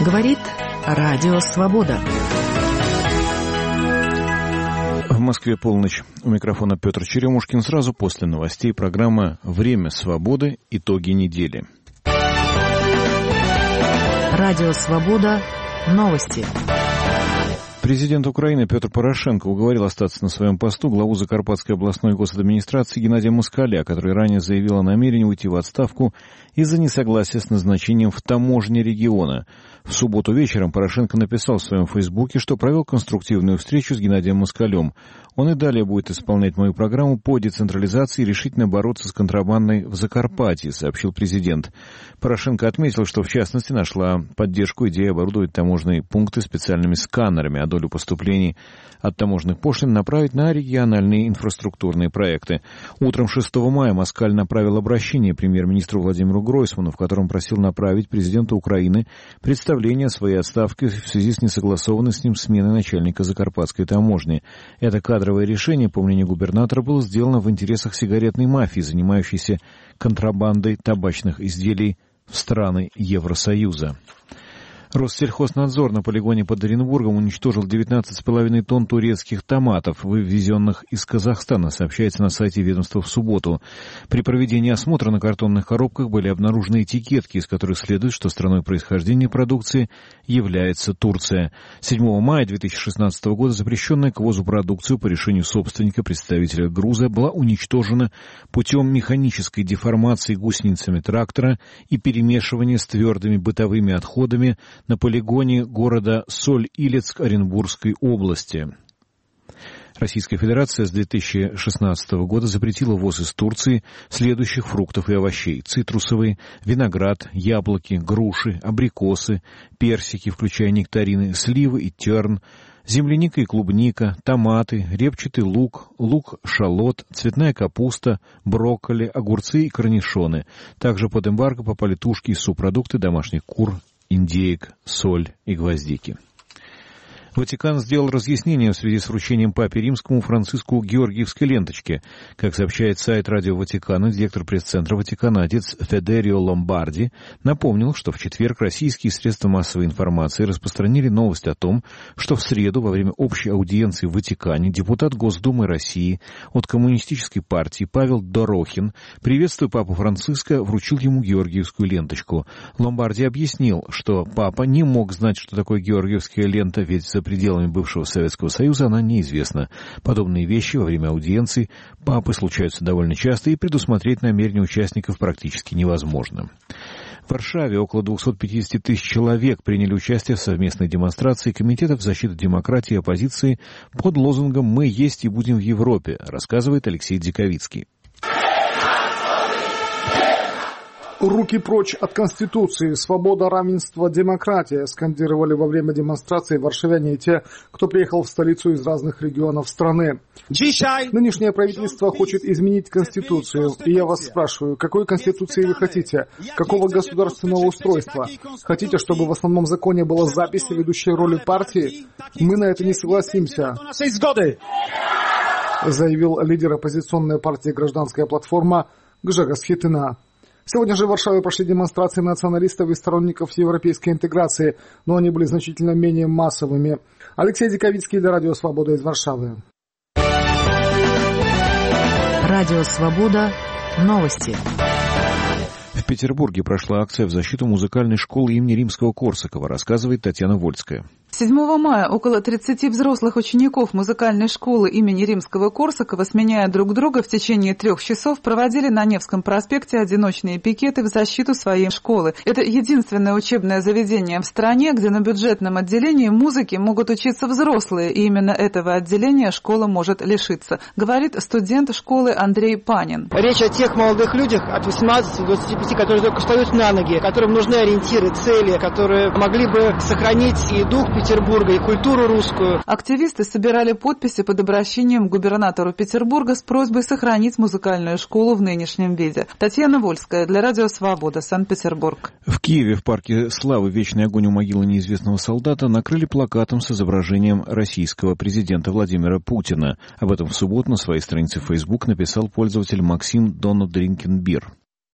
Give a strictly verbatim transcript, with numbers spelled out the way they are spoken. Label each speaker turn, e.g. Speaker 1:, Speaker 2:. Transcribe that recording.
Speaker 1: Говорит Радио Свобода.
Speaker 2: В Москве полночь. У микрофона Петр Черемушкин. Сразу после новостей программа «Время свободы. Итоги недели».
Speaker 1: Радио Свобода. Новости.
Speaker 2: Президент Украины Петр Порошенко уговорил остаться на своем посту главу Закарпатской областной госадминистрации Геннадия Москаля, который ранее заявил о намерении уйти в отставку из-за несогласия с назначением в таможне региона. В субботу вечером Порошенко написал в своем фейсбуке, что провел конструктивную встречу с Геннадием Москалем. Он и далее будет исполнять мою программу по децентрализации и решительно бороться с контрабандой в Закарпатье, сообщил президент. Порошенко отметил, что в частности нашла поддержку идея оборудовать таможенные пункты специальными сканерами, а долю поступлений от таможенных пошлин направить на региональные инфраструктурные проекты. Утром шестого мая Москаль направил обращение премьер-министру Владимиру Гройсману, в котором просил направить президенту Украины представление о своей отставке в связи с несогласованной с ним сменой начальника Закарпатской таможни. Это кадровое решение, по мнению губернатора, было сделано в интересах сигаретной мафии, занимающейся контрабандой табачных изделий в страны Евросоюза. Россельхознадзор на полигоне под Оренбургом уничтожил девятнадцать с половиной тонн турецких томатов, вывезенных из Казахстана, сообщается на сайте ведомства в субботу. При проведении осмотра на картонных коробках были обнаружены этикетки, из которых следует, что страной происхождения продукции является Турция. седьмого мая две тысячи шестнадцатого года запрещенная к ввозу продукцию по решению собственника, представителя груза, была уничтожена путем механической деформации гусеницами трактора и перемешивания с твердыми бытовыми отходами на полигоне города Соль-Илецк Оренбургской области. Российская Федерация с две тысячи шестнадцатого года запретила ввоз из Турции следующих фруктов и овощей: цитрусовые, виноград, яблоки, груши, абрикосы, персики, включая нектарины, сливы и терн, земляника и клубника, томаты, репчатый лук, лук-шалот, цветная капуста, брокколи, огурцы и корнишоны. Также под эмбарго попали тушки и субпродукты домашних кур, индеек, соль и гвоздики. Ватикан сделал разъяснение в связи с вручением Папе Римскому Франциску Георгиевской ленточки. Как сообщает сайт Радио Ватикана, директор пресс-центра Ватикана отец Федерио Ломбарди напомнил, что в четверг российские средства массовой информации распространили новость о том, что в среду во время общей аудиенции в Ватикане депутат Госдумы России от Коммунистической партии Павел Дорохин, приветствуя Папу Франциска, вручил ему Георгиевскую ленточку. Ломбарди объяснил, что Папа не мог знать, что такое Георгиевская лента, ведь за пределами бывшего Советского Союза она неизвестна. Подобные вещи во время аудиенций папы случаются довольно часто, и предусмотреть намерения участников практически невозможно. В Варшаве около двухсот пятидесяти тысяч человек приняли участие в совместной демонстрации Комитетов защиты демократии и оппозиции под лозунгом «Мы есть и будем в Европе», рассказывает Алексей Дзиковицкий.
Speaker 3: «Руки прочь от Конституции! Свобода, равенство, демократия!» скандировали во время демонстрации варшавяне и те, кто приехал в столицу из разных регионов страны. Нынешнее правительство хочет изменить Конституцию. И я вас спрашиваю, какой Конституции вы хотите? Какого государственного устройства? Хотите, чтобы в основном законе была запись ведущей роли партии? Мы на это не согласимся, заявил лидер оппозиционной партии «Гражданская платформа» Гжегоз Хитина. Сегодня же в Варшаве прошли демонстрации националистов и сторонников европейской интеграции, но они были значительно менее массовыми. Алексей Диковицкий для Радио Свобода из Варшавы.
Speaker 1: Радио Свобода. Новости.
Speaker 2: В Петербурге прошла акция в защиту музыкальной школы имени Римского-Корсакова, рассказывает Татьяна Вольская.
Speaker 4: седьмого мая около тридцати взрослых учеников музыкальной школы имени Римского-Корсакова, сменяя друг друга в течение трех часов, проводили на Невском проспекте одиночные пикеты в защиту своей школы. Это единственное учебное заведение в стране, где на бюджетном отделении музыки могут учиться взрослые, и именно этого отделения школа может лишиться, говорит студент школы Андрей Панин.
Speaker 5: Речь о тех молодых людях от восемнадцати до двадцати пяти, которые только встают на ноги, которым нужны ориентиры, цели, которые могли бы сохранить и дух Петербурга, и культуру русскую.
Speaker 4: Активисты собирали подписи под обращением к губернатору Петербурга с просьбой сохранить музыкальную школу в нынешнем виде. Татьяна Вольская для Радио Свобода, Санкт-Петербург.
Speaker 2: В Киеве в парке Славы «Вечный огонь у могилы неизвестного солдата» накрыли плакатом с изображением российского президента Владимира Путина. Об этом в субботу на своей странице в Facebook написал пользователь Максим Донодринкенбир.